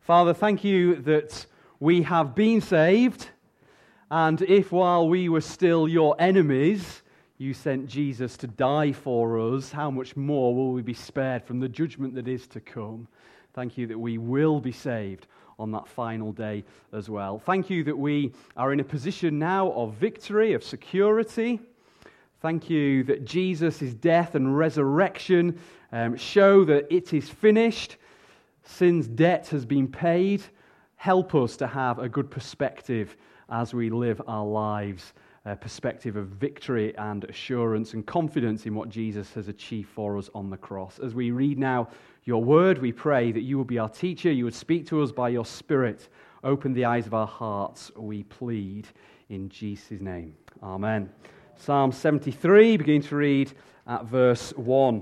Father, thank you that we have been saved, and if while we were still your enemies, you sent Jesus to die for us, how much more will we be spared from the judgment that is to come? Thank you that we will be saved on that final day as well. Thank you that we are in a position now of victory, of security. Thank you that Jesus' death and resurrection show that it is finished. Sin's debt has been paid. Help us to have a good perspective as we live our lives, a perspective of victory and assurance and confidence in what Jesus has achieved for us on the cross. As we read now your word, we pray that you will be our teacher, you would speak to us by your Spirit. Open the eyes of our hearts, we plead in Jesus' name. Amen. Psalm 73, begin to read at verse 1.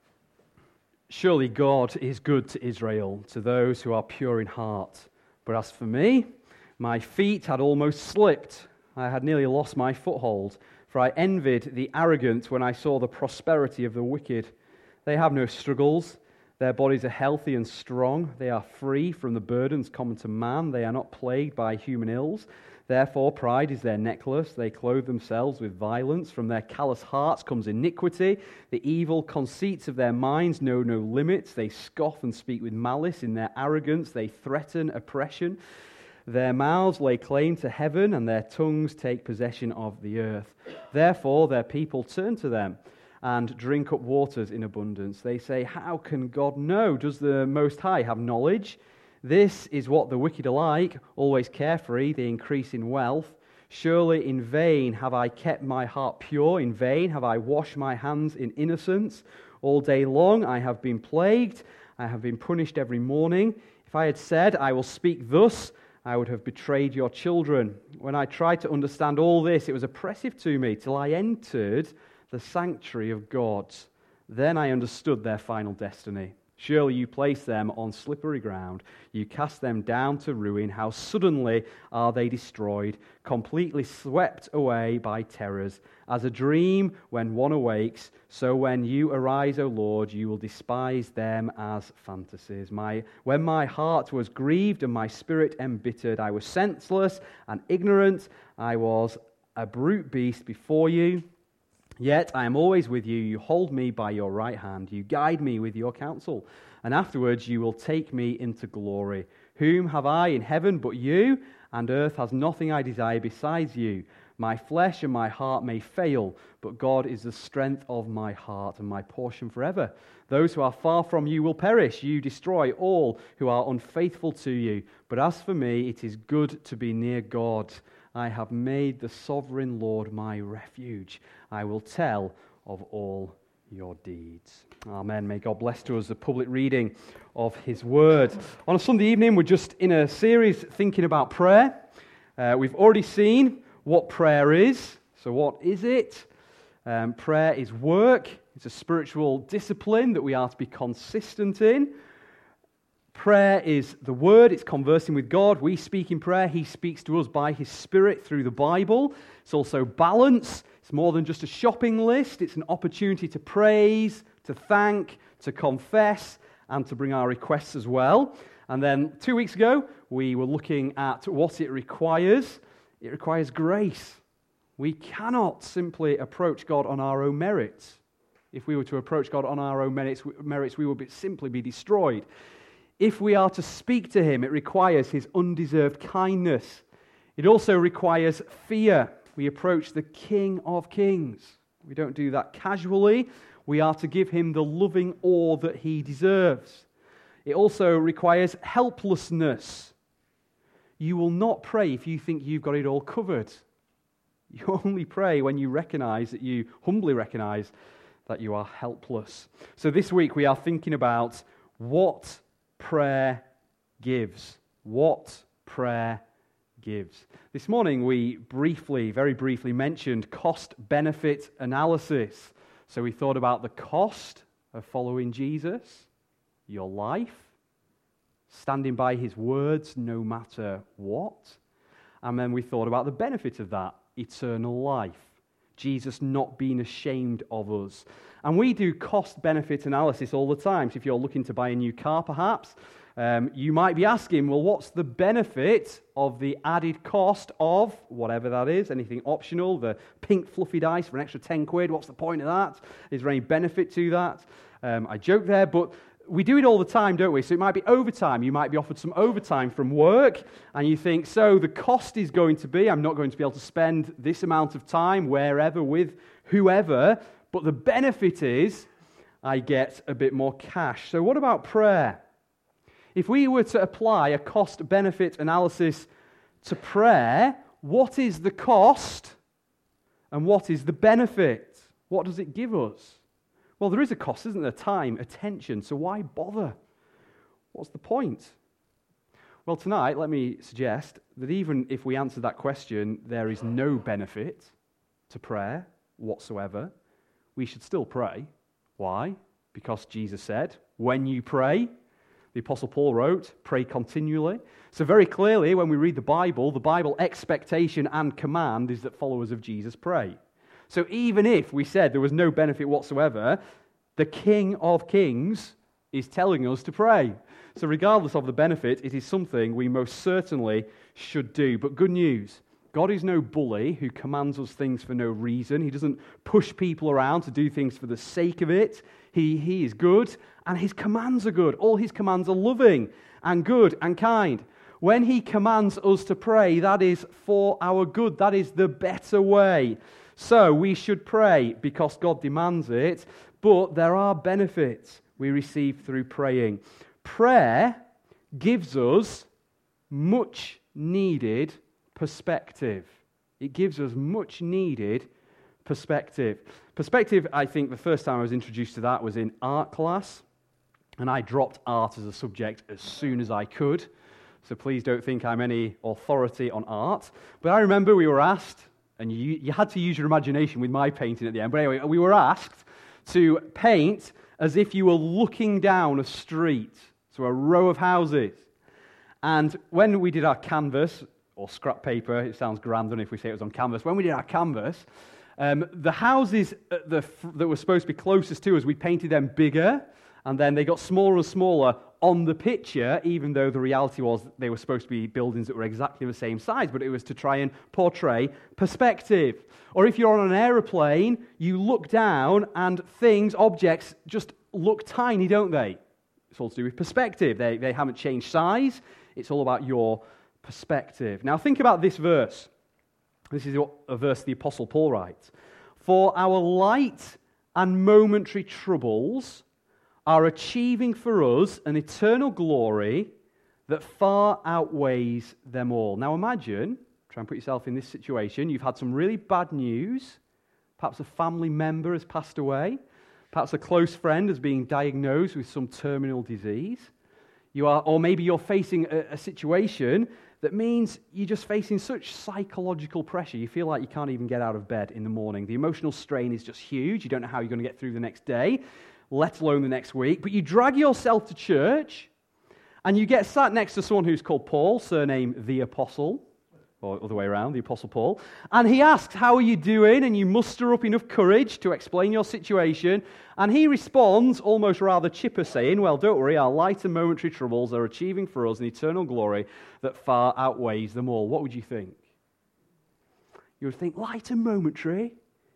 Surely God is good to Israel, to those who are pure in heart. But as for me, my feet had almost slipped. I had nearly lost my foothold, for I envied the arrogant when I saw the prosperity of the wicked. They have no struggles. Their bodies are healthy and strong. They are free from the burdens common to man. They are not plagued by human ills. Therefore, pride is their necklace. They clothe themselves with violence. From their callous hearts comes iniquity. The evil conceits of their minds know no limits. They scoff and speak with malice. In their arrogance, they threaten oppression. Their mouths lay claim to heaven, and their tongues take possession of the earth. Therefore, their people turn to them and drink up waters in abundance. They say, how can God know? Does the Most High have knowledge? This is what the wicked are like, always carefree, they increase in wealth. Surely in vain have I kept my heart pure, in vain have I washed my hands in innocence. All day long I have been plagued, I have been punished every morning. If I had said, I will speak thus, I would have betrayed your children. When I tried to understand all this, it was oppressive to me, till I entered the sanctuary of God. Then I understood their final destiny. Surely you place them on slippery ground. You cast them down to ruin. How suddenly are they destroyed, completely swept away by terrors. As a dream when one awakes, so when you arise, O Lord, you will despise them as fantasies. When my heart was grieved and my spirit embittered, I was senseless and ignorant. I was a brute beast before you. Yet I am always with you. You hold me by your right hand. You guide me with your counsel. And afterwards you will take me into glory. Whom have I in heaven but you? And earth has nothing I desire besides you. My flesh and my heart may fail, but God is the strength of my heart and my portion forever. Those who are far from you will perish. You destroy all who are unfaithful to you. But as for me, it is good to be near God. I have made the sovereign Lord my refuge. I will tell of all your deeds. Amen. May God bless to us the public reading of his word. On a Sunday evening, we're just in a series thinking about prayer. We've already seen what prayer is. So what is it? Prayer is work. It's a spiritual discipline that we are to be consistent in. Prayer is the word, it's conversing with God. We speak in prayer, he speaks to us by his Spirit through the Bible. It's also balance, it's more than just a shopping list, it's an opportunity to praise, to thank, to confess, and to bring our requests as well. And then 2 weeks ago, we were looking at what it requires. It requires grace. We cannot simply approach God on our own merits. If we were to approach God on our own merits, we would simply be destroyed. If we are to speak to him, it requires his undeserved kindness. It also requires fear. We approach the King of Kings. We don't do that casually. We are to give him the loving awe that he deserves. It also requires helplessness. You will not pray if you think you've got it all covered. You only pray when you humbly recognize that you are helpless. So this week we are thinking about what prayer gives. What prayer gives. This morning we very briefly mentioned cost-benefit analysis. So we thought about the cost of following Jesus, your life, standing by his words no matter what. And then we thought about the benefit of that, eternal life. Jesus not being ashamed of us. And we do cost-benefit analysis all the time. So if you're looking to buy a new car, perhaps, You might be asking, well, what's the benefit of the added cost of whatever that is, anything optional, the pink fluffy dice for an extra 10 quid? What's the point of that? Is there any benefit to that? I joke there, but we do it all the time, don't we? So it might be overtime. You might be offered some overtime from work, and you think, so the cost is going to be, I'm not going to be able to spend this amount of time wherever with whoever, but the benefit is I get a bit more cash. So what about prayer? If we were to apply a cost-benefit analysis to prayer, what is the cost and what is the benefit? What does it give us? Well, there is a cost, isn't there? Time, attention. So why bother? What's the point? Well, tonight, let me suggest that even if we answer that question, there is no benefit to prayer whatsoever, we should still pray. Why? Because Jesus said, when you pray, the Apostle Paul wrote, pray continually. So very clearly, when we read the Bible expectation and command is that followers of Jesus pray. So even if we said there was no benefit whatsoever, the King of Kings is telling us to pray. So regardless of the benefit, it is something we most certainly should do. But good news, God is no bully who commands us things for no reason. He doesn't push people around to do things for the sake of it. He is good, and his commands are good. All his commands are loving and good and kind. When he commands us to pray, that is for our good. That is the better way. So we should pray because God demands it, but there are benefits we receive through praying. Prayer gives us much needed perspective. It gives us much needed perspective. Perspective, I think the first time I was introduced to that was in art class, and I dropped art as a subject as soon as I could, so please don't think I'm any authority on art. But I remember we were asked, and you had to use your imagination with my painting at the end, but anyway, we were asked to paint as if you were looking down a street, so a row of houses. And when we did our canvas, or scrap paper, it sounds grander if we say it was on canvas. When we did our canvas, the houses that were supposed to be closest to us, we painted them bigger, and then they got smaller and smaller on the picture, even though the reality was that they were supposed to be buildings that were exactly the same size, but it was to try and portray perspective. Or if you're on an aeroplane, you look down and things, objects, just look tiny, don't they? It's all to do with perspective. They haven't changed size. It's all about your perspective. Now think about this verse. This is a verse the Apostle Paul writes. For our light and momentary troubles are achieving for us an eternal glory that far outweighs them all. Now imagine, try and put yourself in this situation, you've had some really bad news, perhaps a family member has passed away, perhaps a close friend is being diagnosed with some terminal disease, or maybe you're facing a situation that means you're just facing such psychological pressure, you feel like you can't even get out of bed in the morning. The emotional strain is just huge, you don't know how you're going to get through the next day, let alone the next week, but you drag yourself to church, and you get sat next to someone who's called Paul, surname the Apostle, or other way around, the Apostle Paul, and he asks, how are you doing? And you muster up enough courage to explain your situation, and he responds, almost rather chipper, saying, well, don't worry, our light and momentary troubles are achieving for us an eternal glory that far outweighs them all. What would you think? You would think, light and momentary?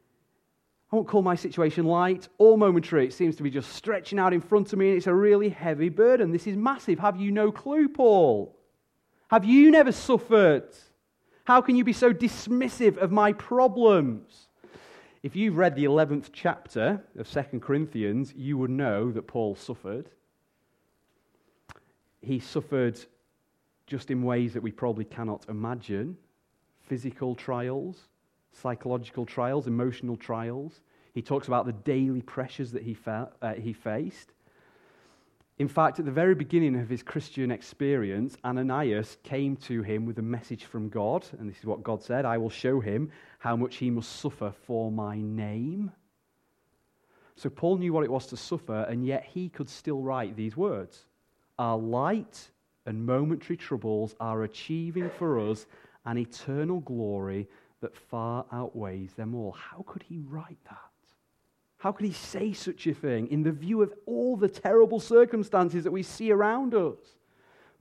I won't call my situation light or momentary. It seems to be just stretching out in front of me, and it's a really heavy burden. This is massive. Have you no clue, Paul? Have you never suffered? How can you be so dismissive of my problems? If you've read the 11th chapter of 2 Corinthians, you would know that Paul suffered. He suffered just in ways that we probably cannot imagine. Physical trials, psychological trials, emotional trials. He talks about the daily pressures that he faced. In fact, at the very beginning of his Christian experience, Ananias came to him with a message from God, and this is what God said, I will show him how much he must suffer for my name. So Paul knew what it was to suffer, and yet he could still write these words. Our light and momentary troubles are achieving for us an eternal glory that far outweighs them all. How could he write that? How could he say such a thing in the view of all the terrible circumstances that we see around us?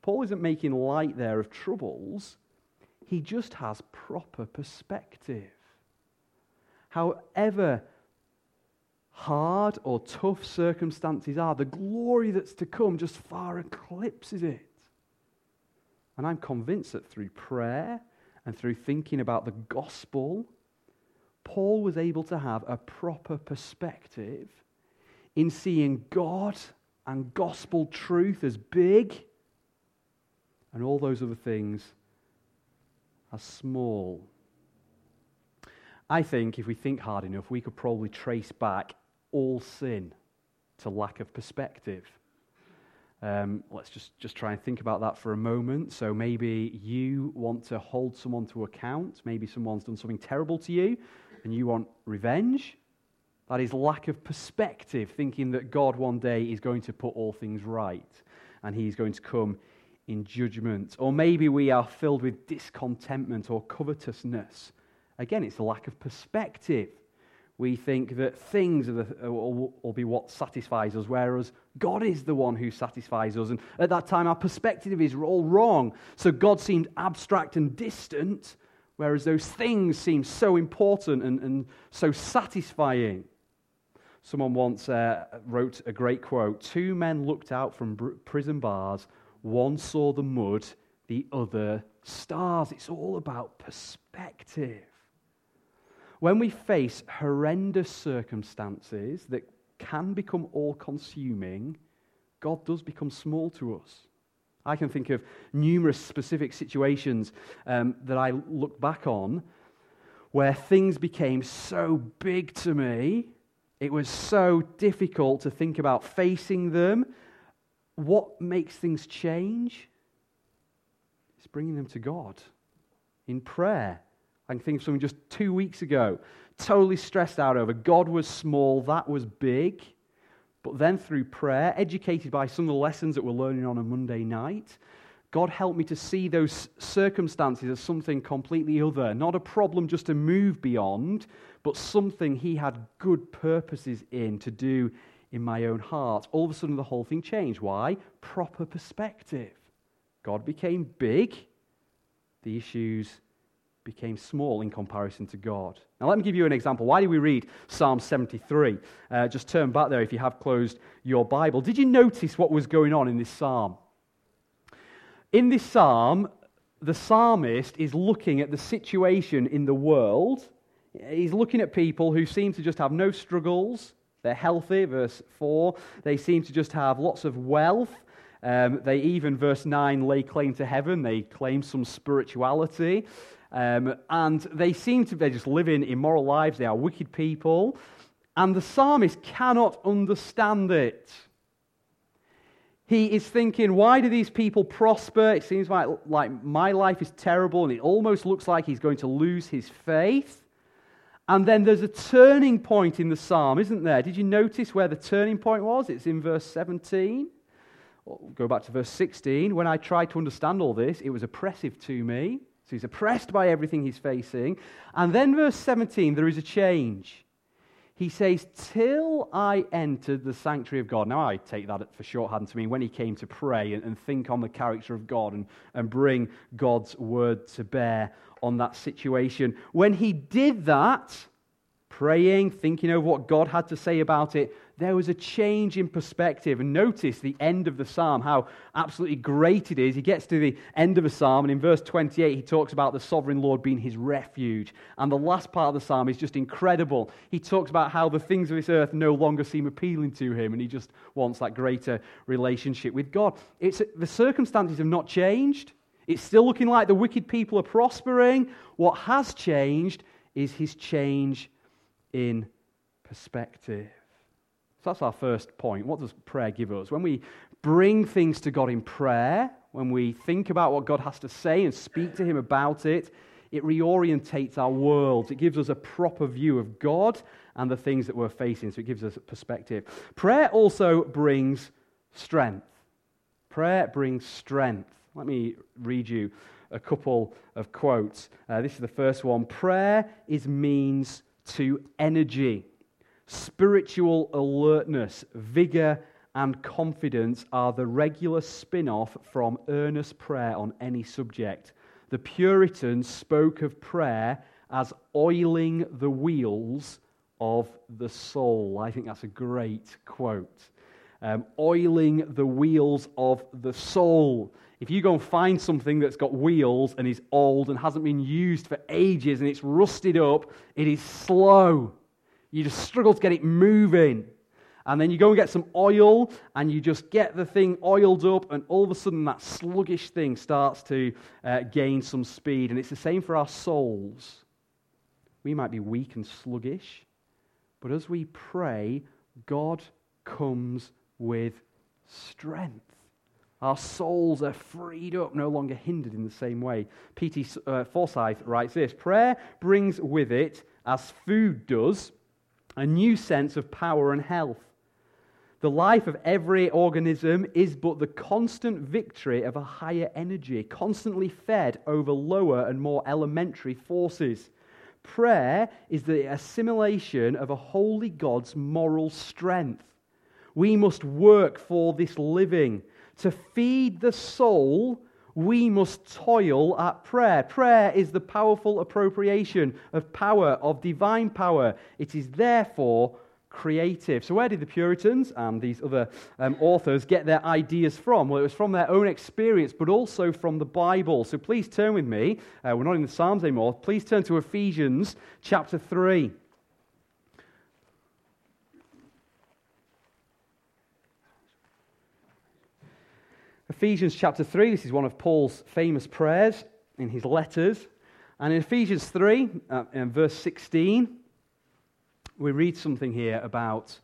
Paul isn't making light there of troubles. He just has proper perspective. However hard or tough circumstances are, the glory that's to come just far eclipses it. And I'm convinced that through prayer and through thinking about the gospel, Paul was able to have a proper perspective in seeing God and gospel truth as big and all those other things as small. I think if we think hard enough, we could probably trace back all sin to lack of perspective. Let's just try and think about that for a moment. So maybe you want to hold someone to account. Maybe someone's done something terrible to you and you want revenge. That is lack of perspective, thinking that God one day is going to put all things right and he's going to come in judgment. Or maybe we are filled with discontentment or covetousness. Again, it's a lack of perspective. We think that things will be what satisfies us, whereas God is the one who satisfies us. And at that time, our perspective is all wrong. So God seemed abstract and distant, whereas those things seem so important and so satisfying. Someone once wrote a great quote. 2 men looked out from prison bars. One saw the mud, the other stars. It's all about perspective. When we face horrendous circumstances that can become all-consuming, God does become small to us. I can think of numerous specific situations that I look back on where things became so big to me, it was so difficult to think about facing them. What makes things change? It's bringing them to God in prayer. I can think of something just 2 weeks ago, totally stressed out over. God was small, that was big. But then through prayer, educated by some of the lessons that we're learning on a Monday night, God helped me to see those circumstances as something completely other. Not a problem just to move beyond, but something He had good purposes in to do in my own heart. All of a sudden the whole thing changed. Why? Proper perspective. God became big. The issues became small in comparison to God. Now let me give you an example. Why do we read Psalm 73? Just turn back there if you have closed your Bible. Did you notice what was going on in this psalm? In this psalm, the psalmist is looking at the situation in the world. He's looking at people who seem to just have no struggles. They're healthy, verse 4. They seem to just have lots of wealth. They even, verse 9, lay claim to heaven. They claim some spirituality. And they seem to be just living immoral lives. They are wicked people. And the psalmist cannot understand it. He is thinking, why do these people prosper? It seems like my life is terrible, and it almost looks like he's going to lose his faith. And then there's a turning point in the psalm, isn't there? Did you notice where the turning point was? It's in verse 17. Go back to verse 16. When I tried to understand all this, it was oppressive to me. So he's oppressed by everything he's facing. And then verse 17, there is a change. He says, till I entered the sanctuary of God. Now I take that for shorthand to mean when he came to pray and think on the character of God and bring God's word to bear on that situation. When he did that, praying, thinking over what God had to say about it, there was a change in perspective. And notice the end of the psalm, how absolutely great it is. He gets to the end of the psalm, and in verse 28, he talks about the sovereign Lord being his refuge. And the last part of the psalm is just incredible. He talks about how the things of this earth no longer seem appealing to him, and he just wants that greater relationship with God. The circumstances have not changed. It's still looking like the wicked people are prospering. What has changed is his change in perspective. So that's our first point. What does prayer give us? When we bring things to God in prayer, when we think about what God has to say and speak to him about it, it reorientates our world. It gives us a proper view of God and the things that we're facing, so it gives us a perspective. Prayer also brings strength. Prayer brings strength. Let me read you a couple of quotes. This is the first one. Prayer is means to energy, spiritual alertness, vigor, and confidence are the regular spin-off from earnest prayer on any subject. The Puritans spoke of prayer as oiling the wheels of the soul. I think that's a great quote. Oiling the wheels of the soul. If you go and find something that's got wheels and is old and hasn't been used for ages and it's rusted up, it is slow. You just struggle to get it moving. And then you go and get some oil and you just get the thing oiled up, and all of a sudden that sluggish thing starts to gain some speed. And it's the same for our souls. We might be weak and sluggish, but as we pray, God comes with strength. Our souls are freed up, no longer hindered in the same way. P.T. Forsyth writes this: prayer brings with it, as food does, a new sense of power and health. The life of every organism is but the constant victory of a higher energy, constantly fed over lower and more elementary forces. Prayer is the assimilation of a holy God's moral strength. We must work for this living. To feed the soul, we must toil at prayer. Prayer is the powerful appropriation of power, of divine power. It is therefore creative. So where did the Puritans and these other authors get their ideas from? Well, it was from their own experience, but also from the Bible. So please turn with me. We're not in the Psalms anymore. Please turn to Ephesians chapter 3. Ephesians chapter 3, this is one of Paul's famous prayers in his letters. And in Ephesians 3, in verse 16, we read something here about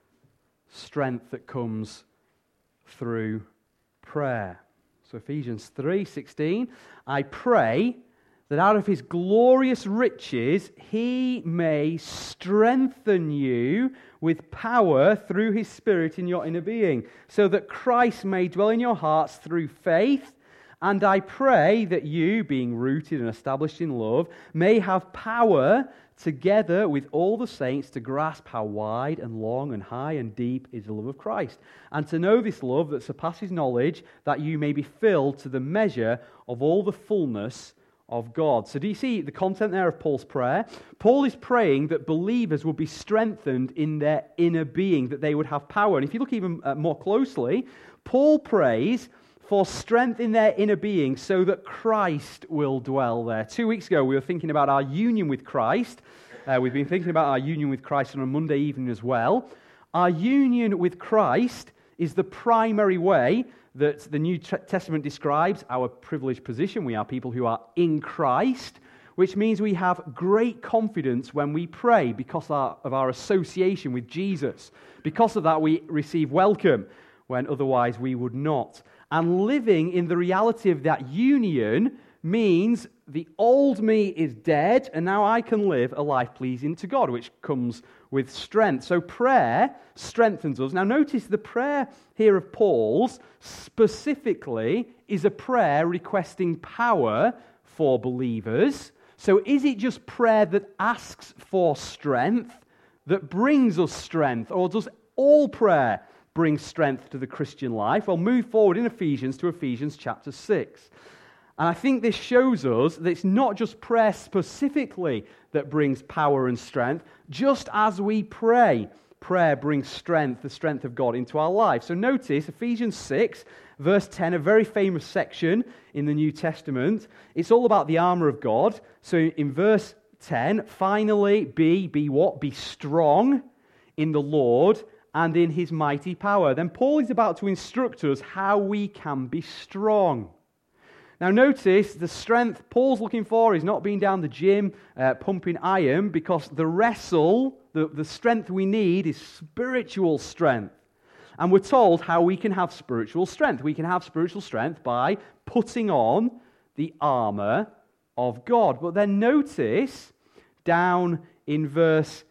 strength that comes through prayer. So Ephesians 3:16, I pray that out of his glorious riches he may strengthen you with power through his Spirit in your inner being, so that Christ may dwell in your hearts through faith. And I pray that you, being rooted and established in love, may have power together with all the saints to grasp how wide and long and high and deep is the love of Christ, and to know this love that surpasses knowledge, that you may be filled to the measure of all the fullness of God. So do you see the content there of Paul's prayer? Paul is praying that believers will be strengthened in their inner being, that they would have power. And if you look even more closely, Paul prays for strength in their inner being so that Christ will dwell there. 2 weeks ago, we were thinking about our union with Christ. We've been thinking about our union with Christ on a Monday evening as well. Our union with Christ is the primary way that the New Testament describes our privileged position. We are people who are in Christ, which means we have great confidence when we pray because of our association with Jesus. Because of that, we receive welcome when otherwise we would not. And living in the reality of that union means the old me is dead, and now I can live a life pleasing to God, which comes with strength. So prayer strengthens us. Now notice the prayer here of Paul's specifically is a prayer requesting power for believers. So is it just prayer that asks for strength that brings us strength, or does all prayer bring strength to the Christian life? Well, move forward in Ephesians to Ephesians chapter 6. And I think this shows us that it's not just prayer specifically that brings power and strength. Just as we pray, prayer brings strength, the strength of God, into our life. So notice Ephesians 6, verse 10, a very famous section in the New Testament. It's all about the armor of God. So in verse 10, finally, be what? Be strong in the Lord and in his mighty power. Then Paul is about to instruct us how we can be strong. Now notice the strength Paul's looking for is not being down the gym pumping iron, because the wrestle, the strength we need is spiritual strength. And we're told how we can have spiritual strength. We can have spiritual strength by putting on the armor of God. But then notice down in verse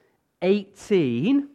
18,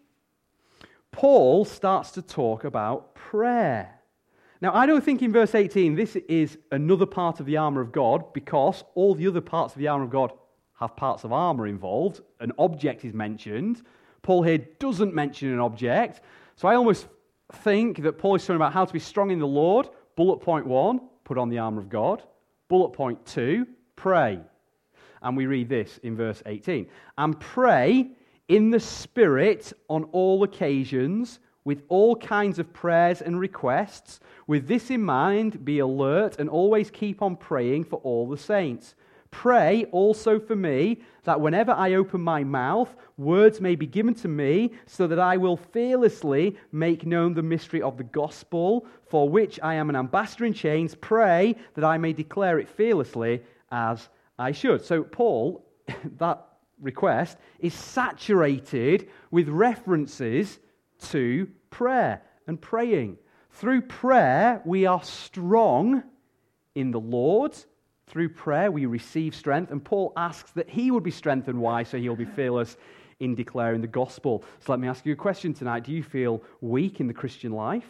Paul starts to talk about prayer. Now, I don't think in verse 18 this is another part of the armor of God, because all the other parts of the armor of God have parts of armor involved. An object is mentioned. Paul here doesn't mention an object. So I almost think that Paul is talking about how to be strong in the Lord. Bullet point 1, put on the armor of God. Bullet point 2, pray. And we read this in verse 18. And pray in the Spirit on all occasions, with all kinds of prayers and requests. With this in mind, be alert and always keep on praying for all the saints. Pray also for me, that whenever I open my mouth, words may be given to me, so that I will fearlessly make known the mystery of the gospel, for which I am an ambassador in chains. Pray that I may declare it fearlessly as I should. So Paul, that request, is saturated with references to prayer and praying. Through prayer, we are strong in the Lord. Through prayer, we receive strength, and Paul asks that he would be strengthened. Why? So he'll be fearless in declaring the gospel. So let me ask you a question tonight. Do you feel weak in the Christian life?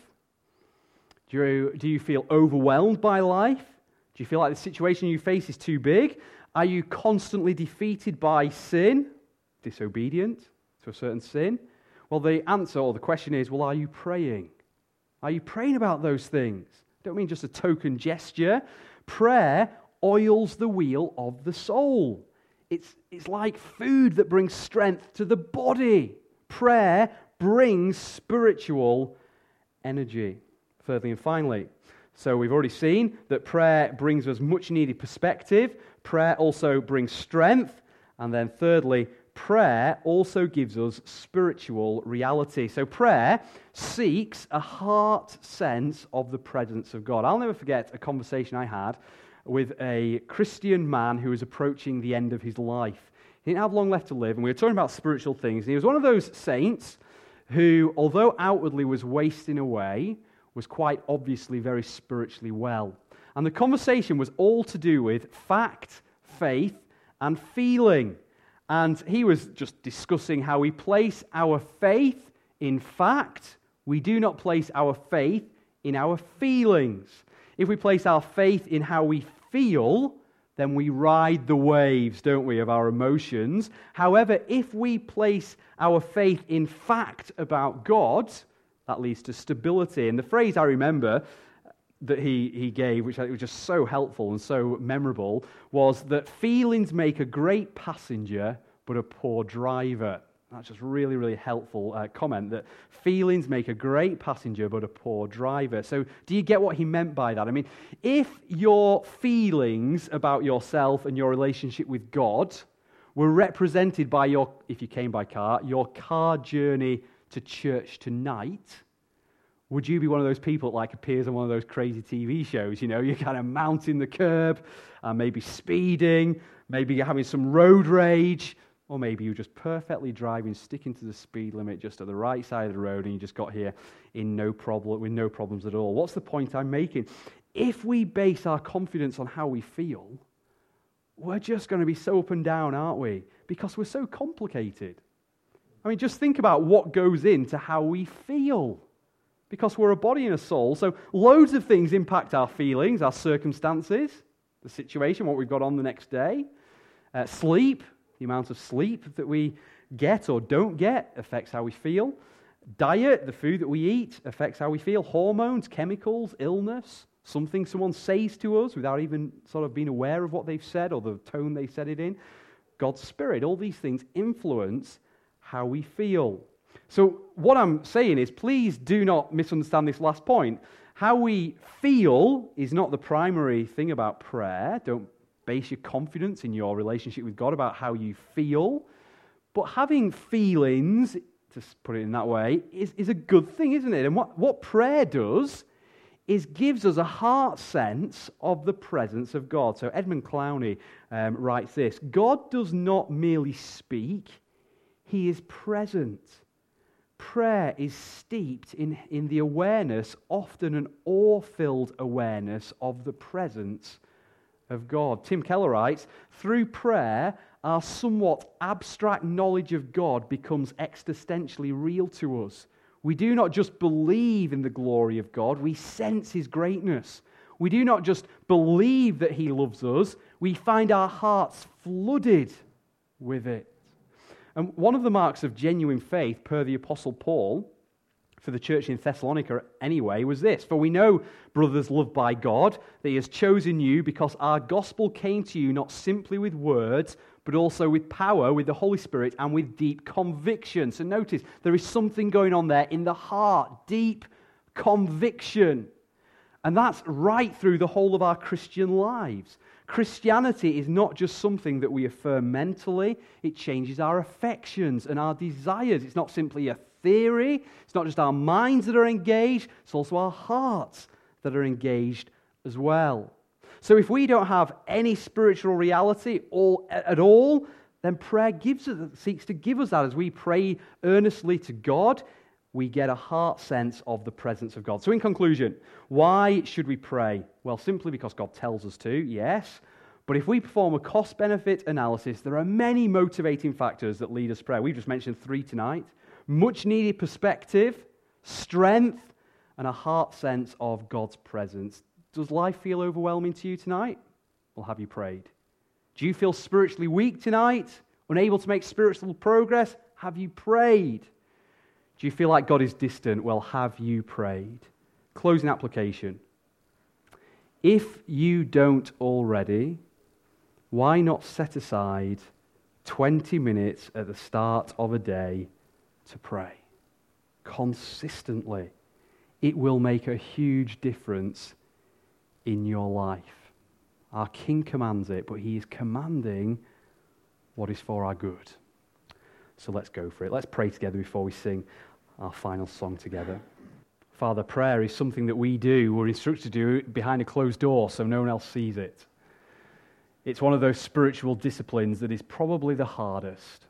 Do you feel overwhelmed by life? Do you feel like the situation you face is too big? Are you constantly defeated by sin, disobedient to a certain sin? Well, the answer or the question is, well, are you praying? Are you praying about those things? I don't mean just a token gesture. Prayer oils the wheel of the soul. It's like food that brings strength to the body. Prayer brings spiritual energy. Thirdly and finally, so we've already seen that prayer brings us much needed perspective. Prayer also brings strength. And then thirdly, prayer also gives us spiritual reality. So prayer seeks a heart sense of the presence of God. I'll never forget a conversation I had with a Christian man who was approaching the end of his life. He didn't have long left to live, and we were talking about spiritual things. And he was one of those saints who, although outwardly was wasting away, was quite obviously very spiritually well. And the conversation was all to do with fact, faith, and feeling. And he was just discussing how we place our faith in fact. We do not place our faith in our feelings. If we place our faith in how we feel, then we ride the waves, don't we, of our emotions. However, if we place our faith in fact about God, that leads to stability. And the phrase I remember that he gave, which was just so helpful and so memorable, was that feelings make a great passenger, but a poor driver. That's just really, really helpful comment, that feelings make a great passenger, but a poor driver. So do you get what he meant by that? I mean, if your feelings about yourself and your relationship with God were represented by your, if you came by car, your car journey to church tonight, would you be one of those people that like appears on one of those crazy TV shows? You know, you're kind of mounting the curb, maybe speeding, maybe you're having some road rage, or maybe you're just perfectly driving, sticking to the speed limit just at the right side of the road, and you just got here in no problem, with no problems at all. What's the point I'm making? If we base our confidence on how we feel, we're just going to be so up and down, aren't we? Because we're so complicated. I mean, just think about what goes into how we feel. Because we're a body and a soul, so loads of things impact our feelings, our circumstances, the situation, what we've got on the next day. Sleep. The amount of sleep that we get or don't get affects how we feel. Diet, the food that we eat, affects how we feel. Hormones, chemicals, illness, something someone says to us without even sort of being aware of what they've said or the tone they said it in. God's Spirit, all these things influence how we feel. So what I'm saying is, please do not misunderstand this last point. How we feel is not the primary thing about prayer. Don't base your confidence in your relationship with God about how you feel. But having feelings, to put it in that way, is a good thing, isn't it? And what prayer does is gives us a heart sense of the presence of God. So Edmund Clowney writes this: God does not merely speak, He is present. Prayer is steeped in the awareness, often an awe-filled awareness of the presence of God. Tim Keller writes, through prayer, our somewhat abstract knowledge of God becomes existentially real to us. We do not just believe in the glory of God, we sense His greatness. We do not just believe that He loves us, we find our hearts flooded with it. And one of the marks of genuine faith, per the Apostle Paul, for the church in Thessalonica anyway, was this: "For we know, brothers loved by God, that he has chosen you because our gospel came to you not simply with words, but also with power, with the Holy Spirit, and with deep conviction." So notice, there is something going on there in the heart, deep conviction. And that's right through the whole of our Christian lives. Christianity is not just something that we affirm mentally, it changes our affections and our desires. It's not simply a theory, it's not just our minds that are engaged, it's also our hearts that are engaged as well. So if we don't have any spiritual reality at all, then prayer seeks to give us that. As we pray earnestly to God, we get a heart sense of the presence of God. So in conclusion, why should we pray? Well, simply because God tells us to, yes. But if we perform a cost-benefit analysis, there are many motivating factors that lead us to prayer. We've just mentioned 3 tonight. Much needed perspective, strength, and a heart sense of God's presence. Does life feel overwhelming to you tonight? Well, have you prayed? Do you feel spiritually weak tonight? Unable to make spiritual progress? Have you prayed? Do you feel like God is distant? Well, have you prayed? Closing application. If you don't already, why not set aside 20 minutes at the start of a day to pray? Consistently. It will make a huge difference in your life. Our King commands it, but he is commanding what is for our good. So let's go for it. Let's pray together before we sing our final song together. Father, prayer is something that we're instructed to do behind a closed door so no one else sees it. It's one of those spiritual disciplines that is probably the hardest.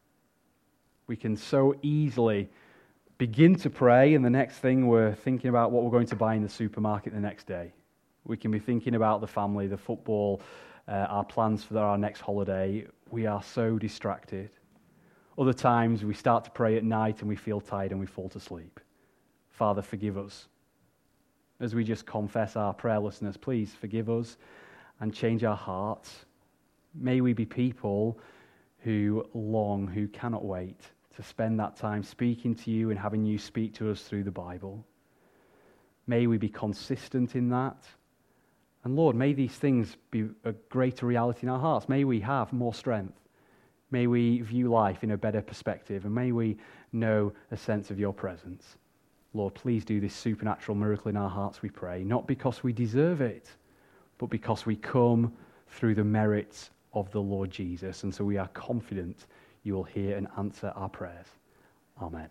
We can so easily begin to pray, and the next thing we're thinking about what we're going to buy in the supermarket the next day. We can be thinking about the family, the football, our plans for our next holiday. We are so distracted. Other times we start to pray at night and we feel tired and we fall to sleep. Father, forgive us. As we just confess our prayerlessness, please forgive us and change our hearts. May we be people who cannot wait to spend that time speaking to you and having you speak to us through the Bible. May we be consistent in that. And Lord, may these things be a greater reality in our hearts. May we have more strength. May we view life in a better perspective, and may we know a sense of your presence. Lord, please do this supernatural miracle in our hearts, we pray, not because we deserve it, but because we come through the merits of the Lord Jesus. And so we are confident you will hear and answer our prayers. Amen.